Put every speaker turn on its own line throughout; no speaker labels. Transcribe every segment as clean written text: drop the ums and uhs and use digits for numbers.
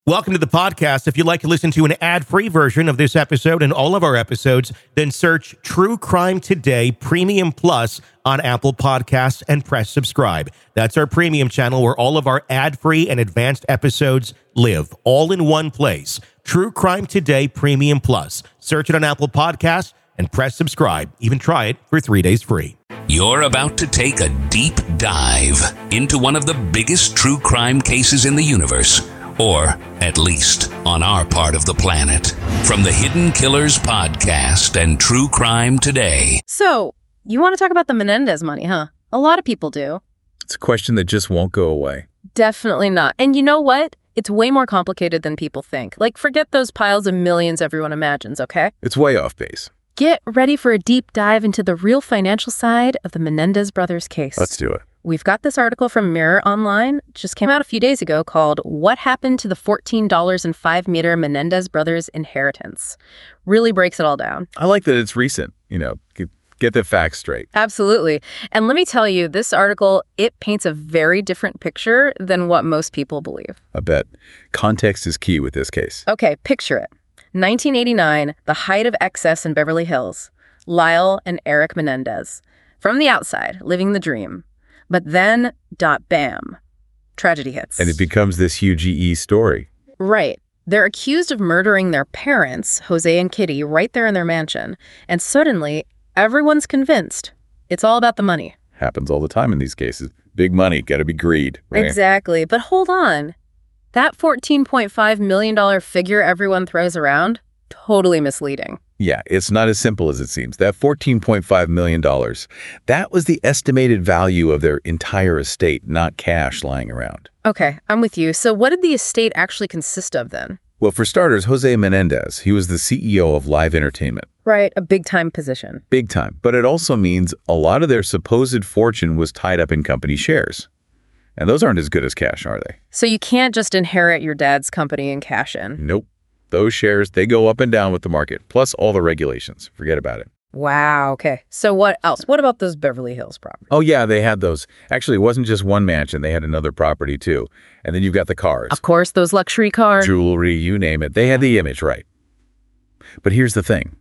Welcome to the podcast. If you'd like to listen to an ad-free version of this episode and all of our episodes, then search True Crime Today Premium Plus on Apple Podcasts and press subscribe. That's our premium channel where all of our ad-free and advanced episodes live, all in one place. True Crime Today Premium Plus. Search it on Apple Podcasts and press subscribe. Even try it for 3 days free.
You're about to take a deep dive into one of the biggest true crime cases in the universe. Or, at least, on our part of the planet. From the Hidden Killers podcast and True Crime Today.
So, you want to talk about the Menendez money, huh? A lot of people do.
It's a question that just won't go away.
Definitely not. And you know what? It's way more complicated than people think. Like, forget those piles of millions everyone imagines, okay?
It's way off base.
Get ready for a deep dive into the real financial side of the Menendez brothers case.
Let's do it.
We've got this article from Mirror Online, just came out a few days ago, called What Happened to the $14.05 Menendez Brothers Inheritance. Really breaks it all down.
I like that it's recent, get the facts straight.
Absolutely. And let me tell you, this article, it paints a very different picture than what most people believe.
I bet. Context is key with this case.
Okay, picture it. 1989, the height of excess in Beverly Hills. Lyle and Eric Menendez. From the outside, living the dream. But then, bam, tragedy hits.
And it becomes this huge EE story.
Right. They're accused of murdering their parents, Jose and Kitty, right there in their mansion. And suddenly, everyone's convinced it's all about the money.
Happens all the time in these cases. Big money, gotta be greed, right?
Exactly. But hold on. That $14.5 million figure everyone throws around, totally misleading.
Yeah, it's not as simple as it seems. That $14.5 million, that was the estimated value of their entire estate, not cash lying around.
Okay, I'm with you. So what did the estate actually consist of then?
Well, for starters, Jose Menendez, he was the CEO of Live Entertainment.
Right, a big-time position.
Big time. But it also means a lot of their supposed fortune was tied up in company shares. And those aren't as good as cash, are they?
So you can't just inherit your dad's company and cash in?
Nope. Those shares, they go up and down with the market, plus all the regulations. Forget about it.
Wow, okay. So what else? What about those Beverly Hills properties?
Oh, yeah, they had those. Actually, it wasn't just one mansion. They had another property, too. And then you've got the cars.
Of course, those luxury cars.
Jewelry, you name it. They had the image right. But here's the thing.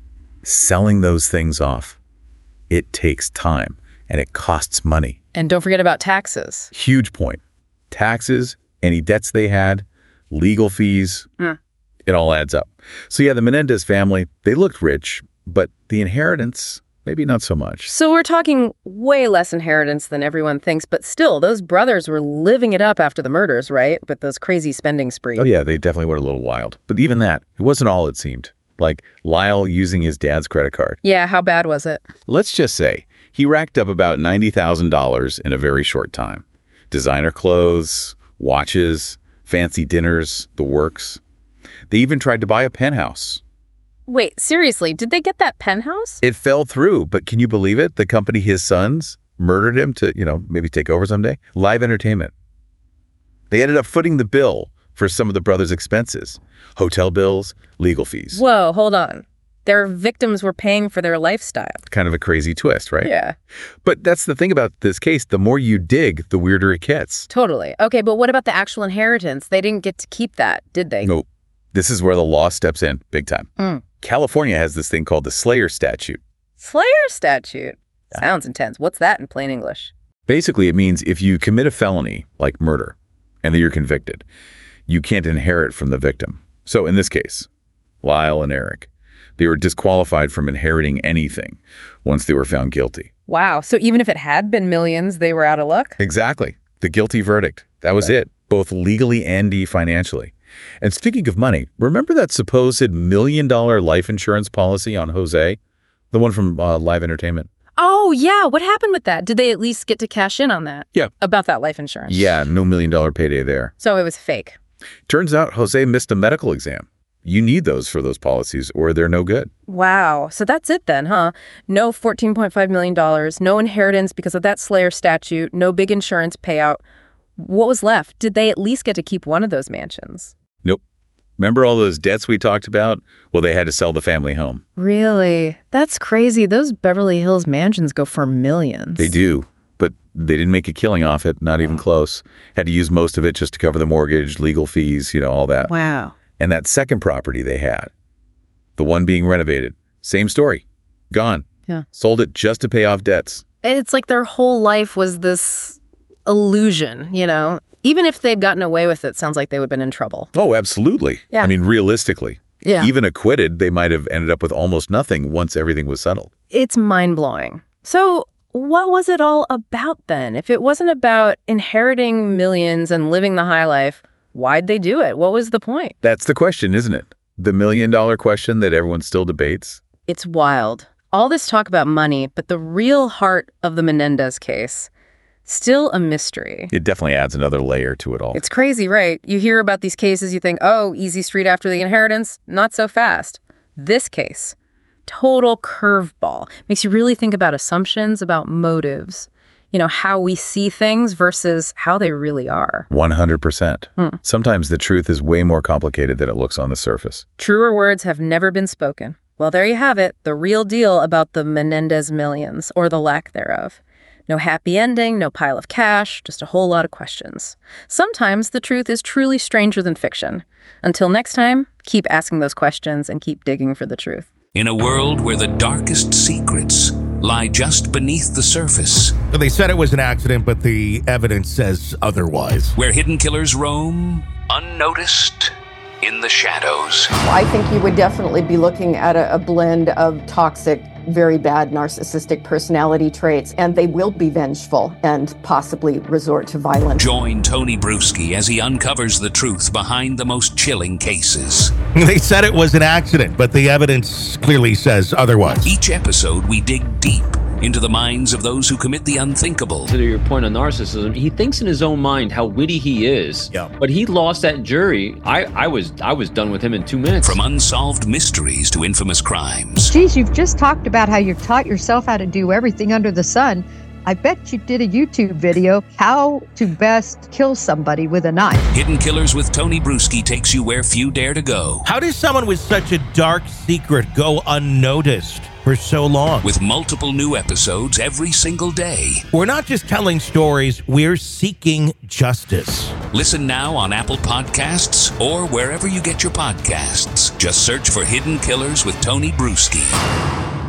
Selling those things off, it takes time, and it costs money.
And don't forget about taxes.
Huge point. Taxes, any debts they had, legal fees. It all adds up. So yeah, the Menendez family, they looked rich, but the inheritance, maybe not so much.
So we're talking way less inheritance than everyone thinks, but still, those brothers were living it up after the murders, right? With those crazy spending sprees.
Oh yeah, they definitely were a little wild. But even that, it wasn't all it seemed. Like Lyle using his dad's credit card.
Yeah, how bad was it?
Let's just say he racked up about $90,000 in a very short time. Designer clothes, watches, fancy dinners, the works. They even tried to buy a penthouse.
Wait, seriously, did they get that penthouse?
It fell through, but can you believe it? The company his sons murdered him to, maybe take over someday. Live Entertainment. They ended up footing the bill for some of the brothers' expenses. Hotel bills, legal fees.
Whoa, hold on. Their victims were paying for their lifestyle.
Kind of a crazy twist, right?
Yeah.
But that's the thing about this case. The more you dig, the weirder it gets.
Totally. Okay, but what about the actual inheritance? They didn't get to keep that, did they?
Nope. This is where the law steps in, big time. California has this thing called the Slayer Statute.
Slayer Statute? Sounds intense. What's that in plain English?
Basically, it means if you commit a felony, like murder, and then you're convicted, you can't inherit from the victim. So in this case, Lyle and Eric, they were disqualified from inheriting anything once they were found guilty.
Wow. So even if it had been millions, they were out of luck?
Exactly. The guilty verdict. That was it, both legally and financially. And speaking of money, remember that supposed $1 million life insurance policy on Jose? The one from Live Entertainment?
Oh, yeah. What happened with that? Did they at least get to cash in on that?
Yeah.
About that life insurance?
Yeah, no $1 million payday there.
So it was fake.
Turns out Jose missed a medical exam. You need those for those policies or they're no good.
Wow. So that's it then, huh? No $14.5 million, no inheritance because of that Slayer statute, no big insurance payout. What was left? Did they at least get to keep one of those mansions?
Nope. Remember all those debts we talked about? Well, they had to sell the family home.
Really? That's crazy. Those Beverly Hills mansions go for millions.
They do. but they didn't make a killing off it, not even close. Had to use most of it just to cover the mortgage, legal fees, all that.
Wow.
And that second property they had, the one being renovated, same story. Gone.
Yeah.
Sold it just to pay off debts.
It's like their whole life was this illusion, Even if they'd gotten away with it, sounds like they would have been in trouble.
Oh, absolutely.
Yeah.
I mean, realistically.
Yeah.
Even acquitted, they might have ended up with almost nothing once everything was settled.
It's mind-blowing. So what was it all about then? If it wasn't about inheriting millions and living the high life, why'd they do it? What was the point?
That's the question, isn't it? The million-dollar question that everyone still debates.
It's wild. All this talk about money, but the real heart of the Menendez case, still a mystery.
It definitely adds another layer to it all.
It's crazy, right? You hear about these cases, you think, oh, easy street after the inheritance. Not so fast. This case, total curveball. Makes you really think about assumptions, about motives. How we see things versus how they really are.
100%. Sometimes the truth is way more complicated than it looks on the surface.
Truer words have never been spoken. Well, there you have it, the real deal about the Menendez millions, or the lack thereof. No happy ending, no pile of cash, just a whole lot of questions. Sometimes the truth is truly stranger than fiction. Until next time, keep asking those questions and keep digging for the truth.
In a world where the darkest secrets lie just beneath the surface,
They said it was an accident, but the evidence says otherwise.
where hidden killers roam unnoticed in the shadows.
I think you would definitely be looking at a blend of toxic, very bad narcissistic personality traits, and they will be vengeful and possibly resort to violence.
Join Tony Bruschi as he uncovers the truth behind the most chilling cases.
They said it was an accident, but the evidence clearly says otherwise.
Each episode, we dig deep into the minds of those who commit the unthinkable.
To your point on narcissism, he thinks in his own mind how witty he is.
Yeah.
But he lost that jury. I was done with him in 2 minutes.
From unsolved mysteries to infamous crimes.
Geez, you've just talked about how you've taught yourself how to do everything under the sun. I bet you did a YouTube video, how to best kill somebody with a knife.
Hidden Killers with Tony Bruschi takes you where few dare to go.
How does someone with such a dark secret go unnoticed for so long?
With multiple new episodes every single day.
We're not just telling stories, we're seeking justice.
Listen now on Apple Podcasts or wherever you get your podcasts. Just search for Hidden Killers with Tony Bruschi.